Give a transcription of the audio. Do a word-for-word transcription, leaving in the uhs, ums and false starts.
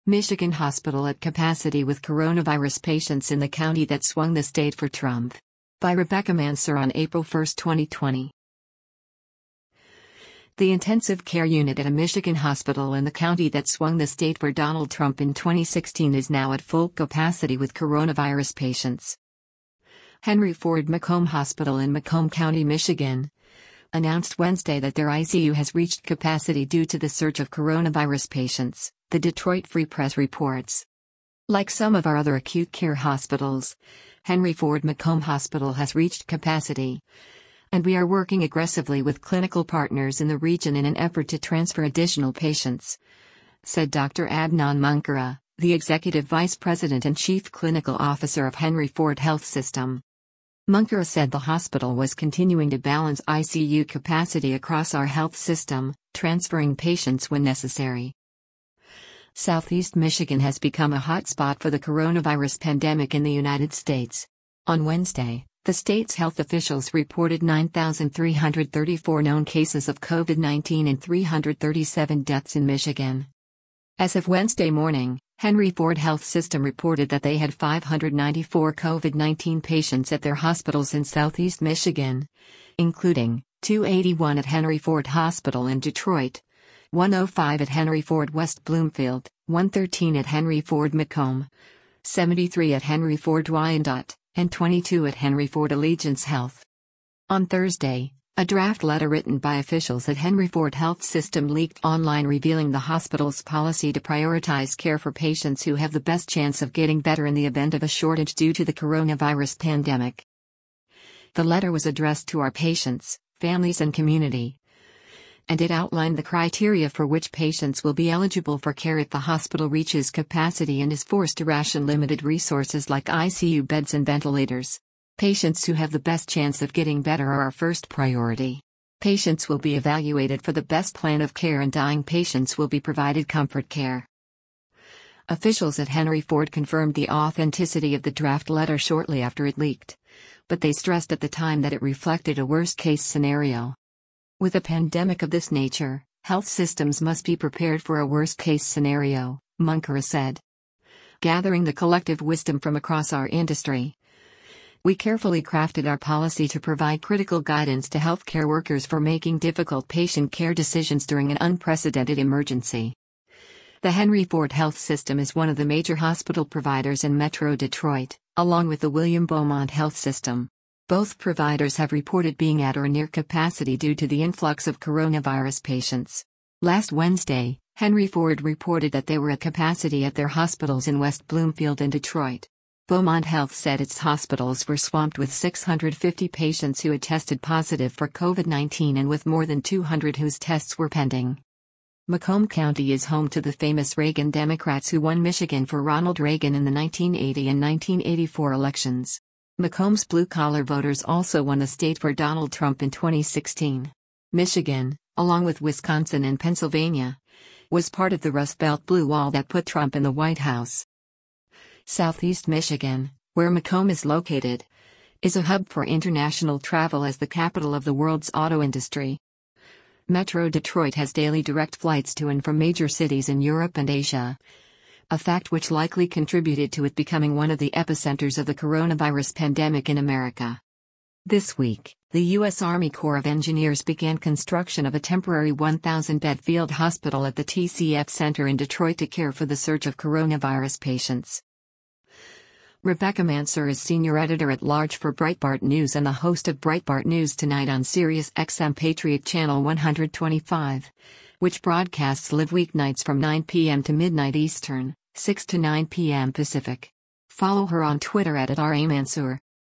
Michigan hospital at capacity with coronavirus patients in the county that swung the state for Trump. By Rebecca Mansour on April first, twenty twenty. The intensive care unit at a Michigan hospital in the county that swung the state for Donald Trump in twenty sixteen is now at full capacity with coronavirus patients. Henry Ford Macomb Hospital in Macomb County, Michigan, announced Wednesday that their I C U has reached capacity due to the surge of coronavirus patients, the Detroit Free Press reports. Like some of our other acute care hospitals, Henry Ford Macomb Hospital has reached capacity, and we are working aggressively with clinical partners in the region in an effort to transfer additional patients, said Doctor Adnan Munkara, the Executive Vice President and Chief Clinical Officer of Henry Ford Health System. Munkara said the hospital was continuing to balance I C U capacity across our health system, transferring patients when necessary. Southeast Michigan has become a hotspot for the coronavirus pandemic in the United States. On Wednesday, the state's health officials reported nine thousand three hundred thirty-four known cases of COVID nineteen and three hundred thirty-seven deaths in Michigan. As of Wednesday morning, Henry Ford Health System reported that they had five hundred ninety-four COVID nineteen patients at their hospitals in Southeast Michigan, including two hundred eighty-one at Henry Ford Hospital in Detroit, one hundred five at Henry Ford West Bloomfield, one hundred thirteen at Henry Ford Macomb, seventy-three at Henry Ford Wyandotte, and twenty-two at Henry Ford Allegiance Health. On Thursday, a draft letter written by officials at Henry Ford Health System leaked online revealing the hospital's policy to prioritize care for patients who have the best chance of getting better in the event of a shortage due to the coronavirus pandemic. The letter was addressed to our patients, families and community, and it outlined the criteria for which patients will be eligible for care if the hospital reaches capacity and is forced to ration limited resources like I C U beds and ventilators. Patients who have the best chance of getting better are our first priority. Patients will be evaluated for the best plan of care and dying patients will be provided comfort care. Officials at Henry Ford confirmed the authenticity of the draft letter shortly after it leaked, but they stressed at the time that it reflected a worst-case scenario. With a pandemic of this nature, health systems must be prepared for a worst-case scenario, Munkara said. Gathering the collective wisdom from across our industry, we carefully crafted our policy to provide critical guidance to healthcare workers for making difficult patient care decisions during an unprecedented emergency. The Henry Ford Health System is one of the major hospital providers in Metro Detroit, along with the William Beaumont Health System. Both providers have reported being at or near capacity due to the influx of coronavirus patients. Last Wednesday, Henry Ford reported that they were at capacity at their hospitals in West Bloomfield and Detroit. Beaumont Health said its hospitals were swamped with six hundred fifty patients who had tested positive for COVID nineteen and with more than two hundred whose tests were pending. Macomb County is home to the famous Reagan Democrats who won Michigan for Ronald Reagan in the nineteen eighty and nineteen eighty-four elections. Macomb's blue-collar voters also won the state for Donald Trump in twenty sixteen. Michigan, along with Wisconsin and Pennsylvania, was part of the Rust Belt blue wall that put Trump in the White House. Southeast Michigan, where Macomb is located, is a hub for international travel as the capital of the world's auto industry. Metro Detroit has daily direct flights to and from major cities in Europe and Asia, a fact which likely contributed to it becoming one of the epicenters of the coronavirus pandemic in America. This week, the U S Army Corps of Engineers began construction of a temporary one thousand bed field hospital at the T C F Center in Detroit to care for the surge of coronavirus patients. Rebecca Mansour is senior editor-at-large for Breitbart News and the host of Breitbart News Tonight on Sirius X M Patriot Channel one twenty-five, which broadcasts live weeknights from nine p.m. to midnight Eastern, six to nine p.m. Pacific. Follow her on Twitter at, at R A Mansour.